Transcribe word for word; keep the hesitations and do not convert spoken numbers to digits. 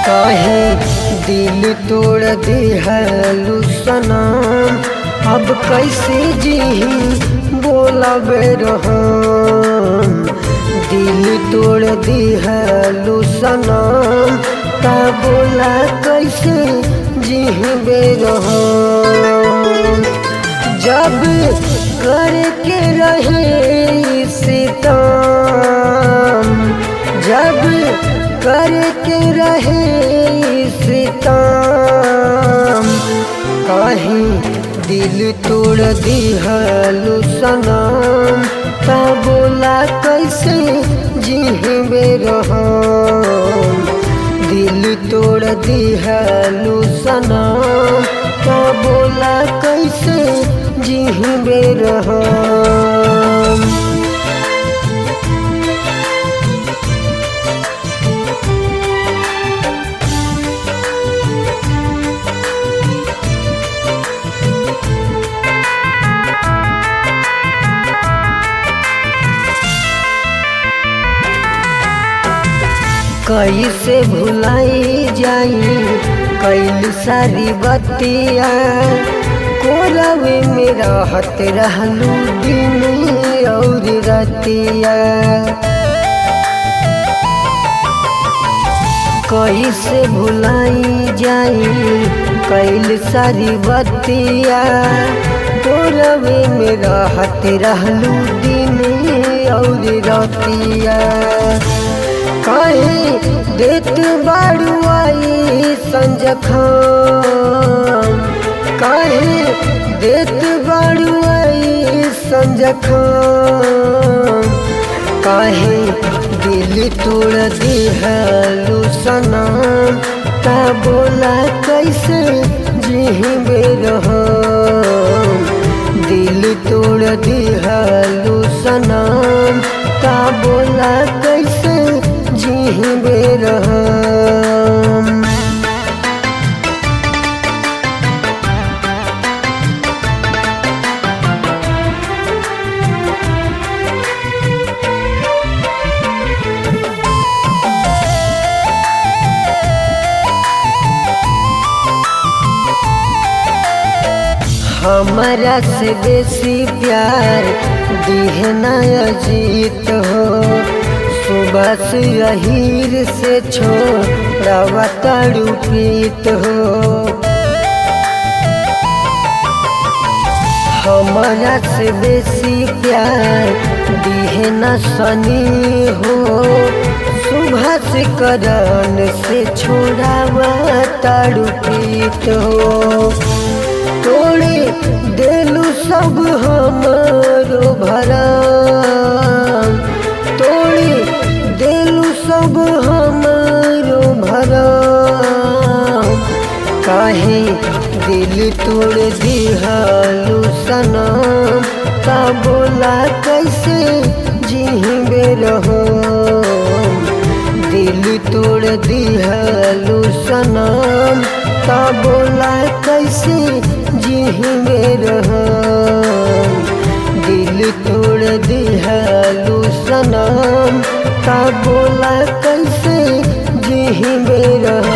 काहे दिल तोड़ दिहलु सनम, अब कैसे जीही बोला बेरहम। दिल तोड़ दिहलु सनम, ता बोला कैसे जीही बेरहम। जब करके रहे सितम, जब करके रहे सितम, काहे दिल तोड़ दिहलु सनम, ता बोला कैसे जीही बेरहम। दिल तोड़ दिहलु सनम, ता बोला कैसे जीही बेरहम। कैसे भुलाई जाई कैल सारी बतिया, कोरवे में रहत रहलू दिन और रतिया। कैसे भुलाई जाई कैल सारी बतिया, कोरवे में रहत रहलू दिन और रतिया। काहे देत बाड़ू आई संजखाम, काहे देत बाड़ू आई संजखाम। काहे दिल तोड़ दिहलु सनम, ता बोला कैसे जीही बेरहम। दिल तोड़ दिहलु सनम, ता बोला कैसे जीही बेरहम। हमारा से बेसी प्यार दिहना अजीत हो, सुबह से अहीर से छोड़वा ताड़ू प्रीत हो। हमारा से बेसी प्यार दिहना सनी हो, सुबह से करन से छोड़वा ताड़ू प्रीत हो। तोड़े देलू सब हमारो भरम, तोड़े देलू सब हमारो भरम। काहे दिल तोड़ दिहलु सनम, ता बोला कैसे जीही बेरहम। दिल तोड़ दिहलु सनम, ता बोला कैसे जीही बेरहम। दिल तोड़ दिहलु सनम, ता बोला कैसे जीही बेरहम।